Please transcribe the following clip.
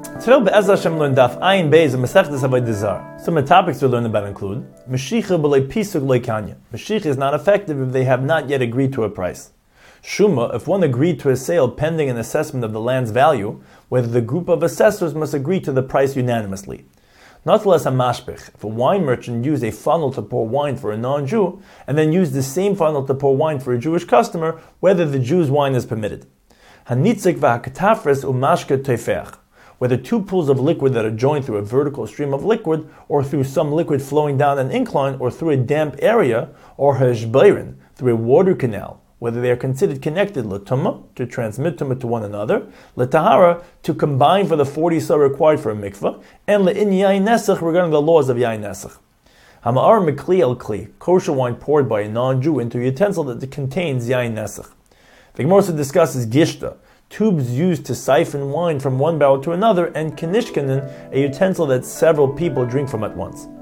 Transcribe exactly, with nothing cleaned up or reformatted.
Today, Be'ez Hashem learn Daf Ayin Beis and Masechtas Avodah Zarah. Some of the topics we learn about include Meshicha b'lei pisuk lei kanya. Meshicha is not effective if they have not yet agreed to a price. Shuma, if one agreed to a sale pending an assessment of the land's value, whether the group of assessors must agree to the price unanimously. Not less a mashbech. If a wine merchant used a funnel to pour wine for a non-Jew, and then used the same funnel to pour wine for a Jewish customer, whether the Jew's wine is permitted. Hanitzik v'hakatafres umashke teifech. Whether two pools of liquid that are joined through a vertical stream of liquid, or through some liquid flowing down an incline, or through a damp area, or hashbeirin, through a water canal, whether they are considered connected l'tumah, to transmit tumah to one another, l'tahara, to combine for the forty sa required for a mikvah, and le'in yain nesach, regarding the laws of yain nesach. Hama'ar mikli el kli, kosher wine poured by a non-Jew into a utensil that contains yain nesach. The Gemara also discusses gishta, tubes used to siphon wine from one barrel to another, and kanishkanen, a utensil that several people drink from at once.